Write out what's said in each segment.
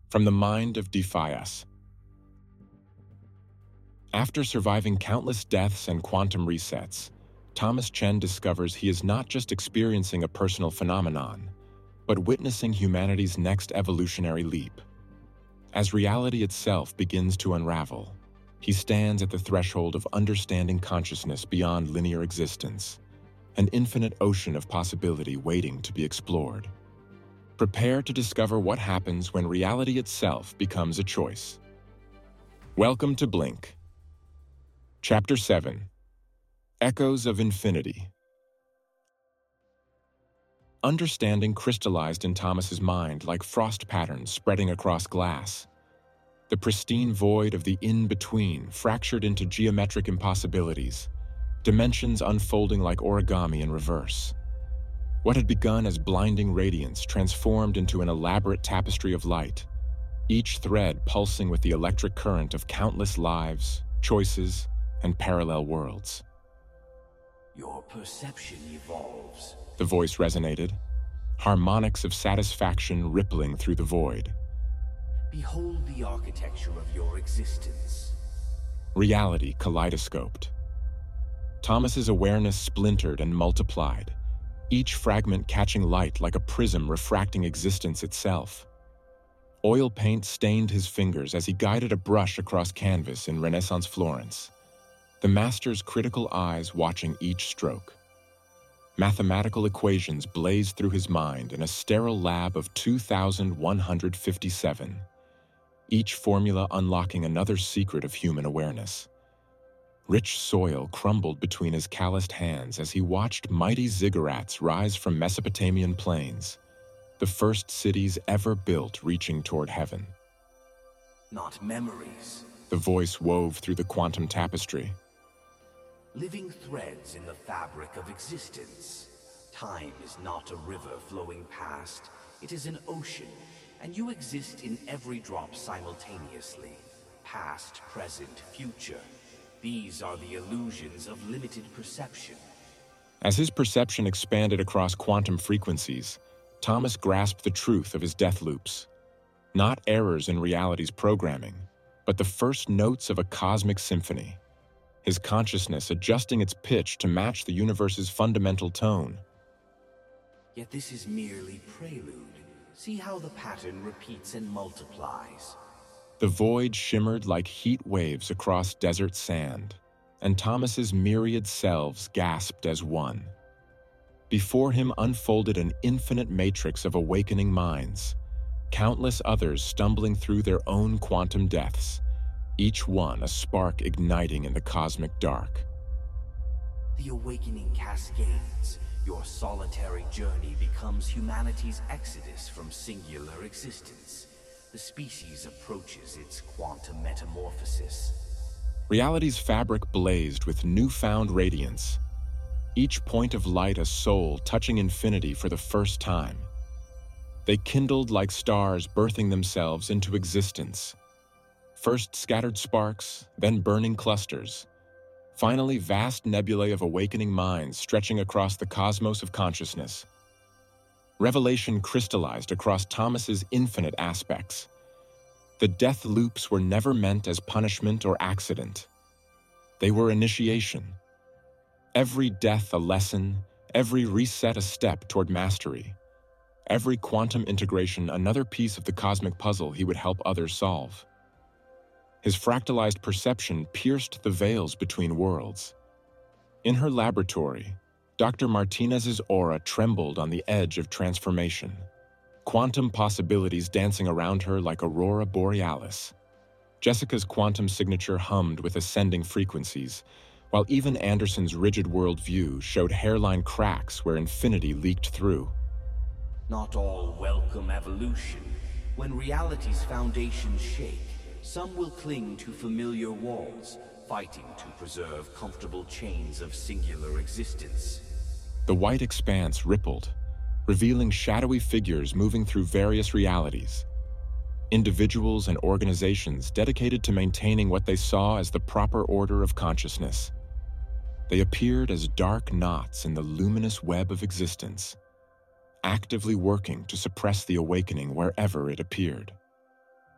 From the Mind of Defias. After surviving countless deaths and quantum resets, Thomas Chen discovers he is not just experiencing a personal phenomenon, but witnessing humanity's next evolutionary leap. As reality itself begins to unravel, he stands at the threshold of understanding consciousness beyond linear existence, an infinite ocean of possibility waiting to be explored. Prepare to discover what happens when reality itself becomes a choice. Welcome to Blink. Chapter 7. Echoes of Infinity. Understanding crystallized in Thomas's mind like frost patterns spreading across glass. The pristine void of the in-between fractured into geometric impossibilities, dimensions unfolding like origami in reverse. What had begun as blinding radiance transformed into an elaborate tapestry of light, each thread pulsing with the electric current of countless lives, choices, and parallel worlds. Your perception evolves. The voice resonated, harmonics of satisfaction rippling through the void. Behold the architecture of your existence. Reality kaleidoscoped. Thomas's awareness splintered and multiplied, each fragment catching light like a prism refracting existence itself. Oil paint stained his fingers as he guided a brush across canvas in Renaissance Florence, the master's critical eyes watching each stroke. Mathematical equations blazed through his mind in a sterile lab of 2,157, each formula unlocking another secret of human awareness. Rich soil crumbled between his calloused hands as he watched mighty ziggurats rise from Mesopotamian plains, the first cities ever built reaching toward heaven. Not memories. The voice wove through the quantum tapestry. Living threads in the fabric of existence. Time is not a river flowing past. It is an ocean, and you exist in every drop simultaneously. Past, present, future. These are the illusions of limited perception. As his perception expanded across quantum frequencies, Thomas grasped the truth of his death loops. Not errors in reality's programming, but the first notes of a cosmic symphony. His consciousness adjusting its pitch to match the universe's fundamental tone. Yet this is merely prelude. See how the pattern repeats and multiplies. The void shimmered like heat waves across desert sand, and Thomas's myriad selves gasped as one. Before him unfolded an infinite matrix of awakening minds, countless others stumbling through their own quantum deaths, each one a spark igniting in the cosmic dark. The awakening cascades. Your solitary journey becomes humanity's exodus from singular existence. The species approaches its quantum metamorphosis. Reality's fabric blazed with newfound radiance, each point of light a soul touching infinity for the first time. They kindled like stars birthing themselves into existence. First scattered sparks, then burning clusters. Finally, vast nebulae of awakening minds stretching across the cosmos of consciousness. Revelation crystallized across Thomas's infinite aspects. The death loops were never meant as punishment or accident. They were initiation. Every death a lesson, every reset a step toward mastery. Every quantum integration another piece of the cosmic puzzle he would help others solve. His fractalized perception pierced the veils between worlds. In her laboratory, Dr. Martinez's aura trembled on the edge of transformation, quantum possibilities dancing around her like aurora borealis. Jessica's quantum signature hummed with ascending frequencies, while even Anderson's rigid worldview showed hairline cracks where infinity leaked through. Not all welcome evolution. When reality's foundations shake, some will cling to familiar walls, fighting to preserve comfortable chains of singular existence. The white expanse rippled, revealing shadowy figures moving through various realities. Individuals and organizations dedicated to maintaining what they saw as the proper order of consciousness. They appeared as dark knots in the luminous web of existence, actively working to suppress the awakening wherever it appeared.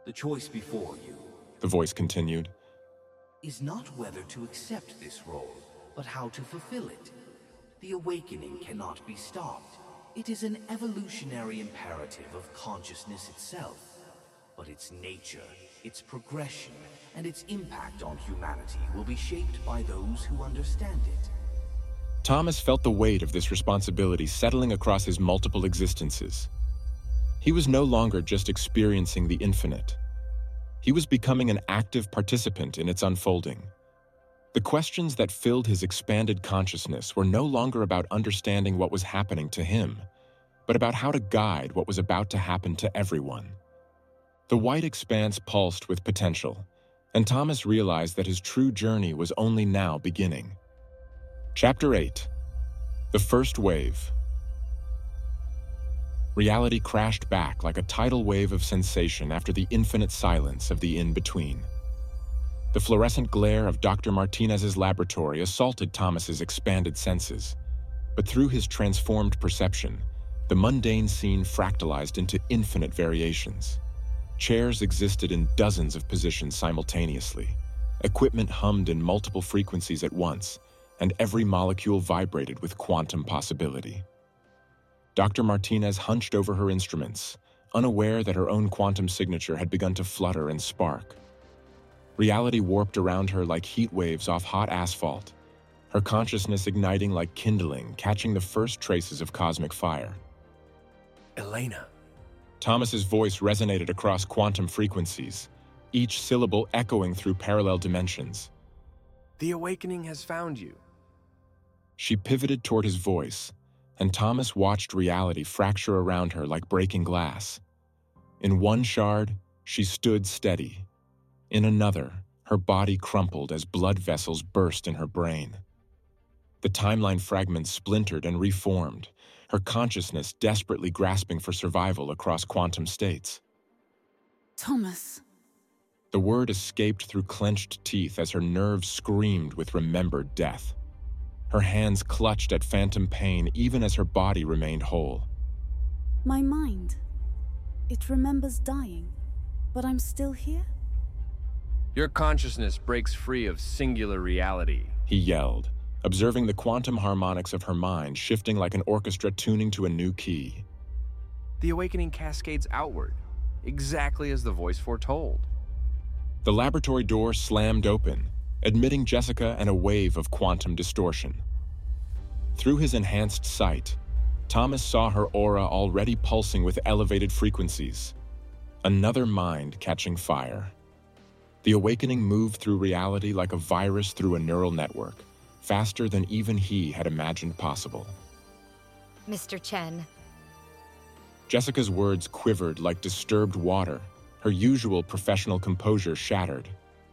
The choice before you the voice continued. is not whether to accept this role, but how to fulfill it. The awakening cannot be stopped. It is an evolutionary imperative of consciousness itself. But its nature, its progression, and its impact on humanity will be shaped by those who understand it. Thomas felt the weight of this responsibility settling across his multiple existences. He was no longer just experiencing the infinite. He was becoming an active participant in its unfolding. The questions that filled his expanded consciousness were no longer about understanding what was happening to him, but about how to guide what was about to happen to everyone. The white expanse pulsed with potential, and Thomas realized that his true journey was only now beginning. Chapter 8. The First Wave. Reality crashed back like a tidal wave of sensation after the infinite silence of the in-between. The fluorescent glare of Dr. Martinez's laboratory assaulted Thomas's expanded senses, but through his transformed perception, the mundane scene fractalized into infinite variations. Chairs existed in dozens of positions simultaneously. Equipment hummed in multiple frequencies at once, and every molecule vibrated with quantum possibility. Dr. Martinez hunched over her instruments, unaware that her own quantum signature had begun to flutter and spark. Reality warped around her like heat waves off hot asphalt, her consciousness igniting like kindling, catching the first traces of cosmic fire. Elena. Thomas's voice resonated across quantum frequencies, each syllable echoing through parallel dimensions. The awakening has found you. She pivoted toward his voice, and Thomas watched reality fracture around her like breaking glass. In one shard, she stood steady. In another, her body crumpled as blood vessels burst in her brain. The timeline fragments splintered and reformed, her consciousness desperately grasping for survival across quantum states. Thomas. The word escaped through clenched teeth as her nerves screamed with remembered death. Her hands clutched at phantom pain even as her body remained whole. My mind. It remembers dying, but I'm still here? Your consciousness breaks free of singular reality, He yelled, observing the quantum harmonics of her mind shifting like an orchestra tuning to a new key. The awakening cascades outward, exactly as the voice foretold. The laboratory door slammed open, admitting Jessica and a wave of quantum distortion. Through his enhanced sight, Thomas saw her aura already pulsing with elevated frequencies. Another mind catching fire. The awakening moved through reality like a virus through a neural network, faster than even he had imagined possible. Mr. Chen. Jessica's words quivered like disturbed water, her usual professional composure shattered.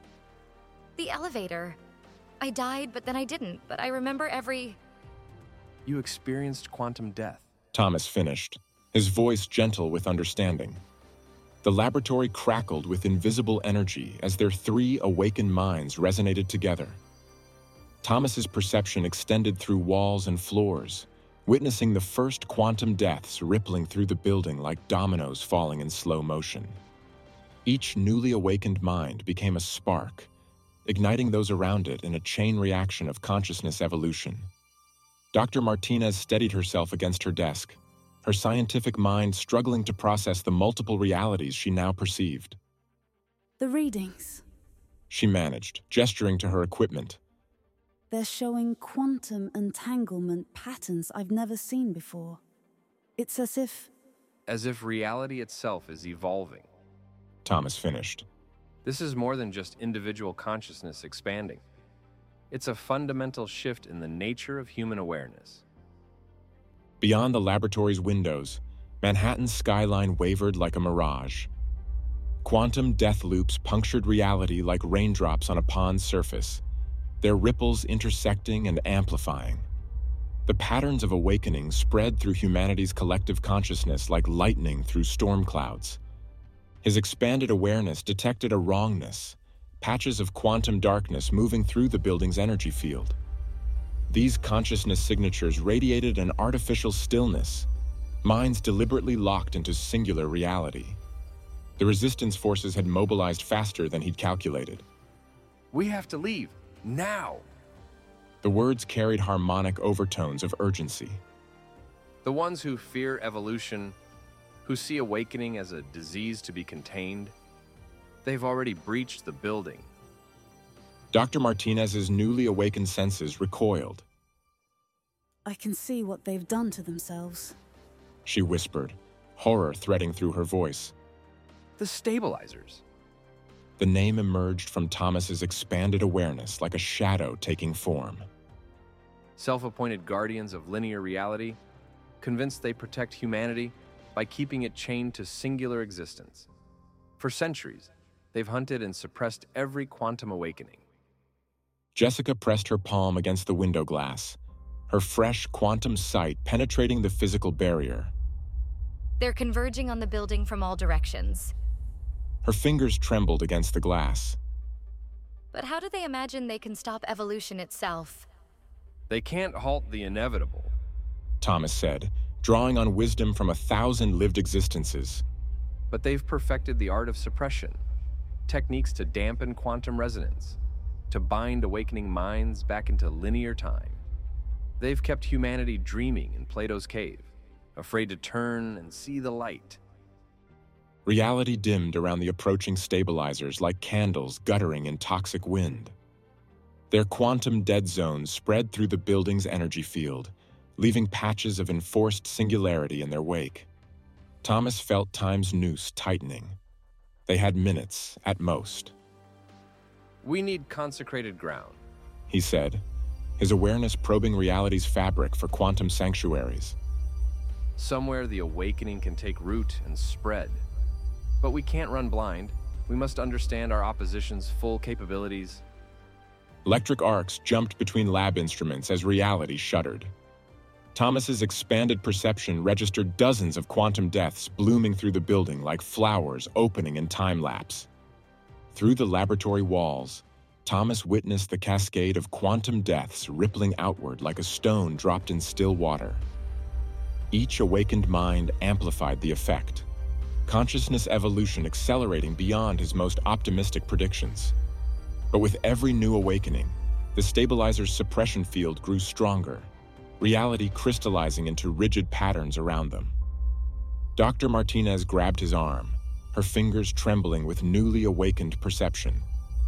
The elevator. I died, but then I didn't, but I remember every... You experienced quantum death. Thomas finished, his voice gentle with understanding. The laboratory crackled with invisible energy as their three awakened minds resonated together. Thomas's perception extended through walls and floors, witnessing the first quantum deaths rippling through the building like dominoes falling in slow motion. Each newly awakened mind became a spark, igniting those around it in a chain reaction of consciousness evolution. Dr. Martinez steadied herself against her desk, her scientific mind struggling to process the multiple realities she now perceived. The readings. She managed, gesturing to her equipment. They're showing quantum entanglement patterns I've never seen before. It's as if... As if reality itself is evolving. Thomas finished. This is more than just individual consciousness expanding. It's a fundamental shift in the nature of human awareness. Beyond the laboratory's windows, Manhattan's skyline wavered like a mirage. Quantum death loops punctured reality like raindrops on a pond's surface, their ripples intersecting and amplifying. The patterns of awakening spread through humanity's collective consciousness like lightning through storm clouds. His expanded awareness detected a wrongness, patches of quantum darkness moving through the building's energy field. These consciousness signatures radiated an artificial stillness, minds deliberately locked into singular reality. The resistance forces had mobilized faster than he'd calculated. We have to leave, now! The words carried harmonic overtones of urgency. The ones who fear evolution, who see awakening as a disease to be contained, they've already breached the building. Dr. Martinez's newly awakened senses recoiled. I can see what they've done to themselves. She whispered, horror threading through her voice. The stabilizers. The name emerged from Thomas's expanded awareness like a shadow taking form. Self-appointed guardians of linear reality, convinced they protect humanity by keeping it chained to singular existence. For centuries, they've hunted and suppressed every quantum awakening. Jessica pressed her palm against the window glass, her fresh quantum sight penetrating the physical barrier. They're converging on the building from all directions. Her fingers trembled against the glass. But how do they imagine they can stop evolution itself? They can't halt the inevitable, Thomas said, drawing on wisdom from 1,000 lived existences. but they've perfected the art of suppression, techniques to dampen quantum resonance, to bind awakening minds back into linear time. They've kept humanity dreaming in Plato's cave, afraid to turn and see the light. Reality dimmed around the approaching stabilizers like candles guttering in toxic wind. Their quantum dead zones spread through the building's energy field, leaving patches of enforced singularity in their wake. Thomas felt time's noose tightening. They had minutes, at most. We need consecrated ground. He said, his awareness probing reality's fabric for quantum sanctuaries. Somewhere the awakening can take root and spread. But we can't run blind. We must understand our opposition's full capabilities. Electric arcs jumped between lab instruments as reality shuddered. Thomas's expanded perception registered dozens of quantum deaths blooming through the building like flowers opening in time-lapse. Through the laboratory walls, Thomas witnessed the cascade of quantum deaths rippling outward like a stone dropped in still water. Each awakened mind amplified the effect, consciousness evolution accelerating beyond his most optimistic predictions. But with every new awakening, the stabilizer's suppression field grew stronger, reality crystallizing into rigid patterns around them. Dr. Martinez grabbed his arm, her fingers trembling with newly awakened perception.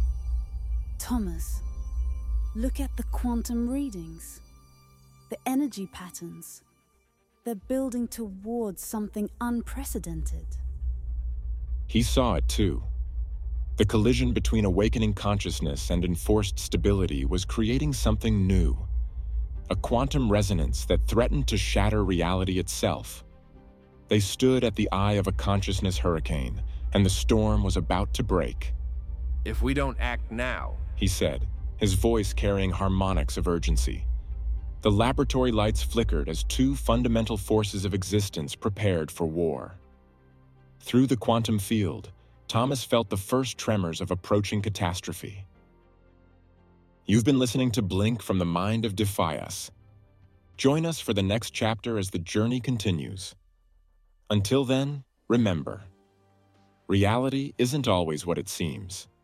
Thomas, look at the quantum readings. The energy patterns. They're building towards something unprecedented. He saw it too. The collision between awakening consciousness and enforced stability was creating something new. A quantum resonance that threatened to shatter reality itself. They stood at the eye of a consciousness hurricane, and the storm was about to break. If we don't act now, He said, his voice carrying harmonics of urgency. The laboratory lights flickered as two fundamental forces of existence prepared for war. Through the quantum field, Thomas felt the first tremors of approaching catastrophe. You've been listening to Blink from the Mind of Defias. Join us for the next chapter as the journey continues. Until then, remember, reality isn't always what it seems.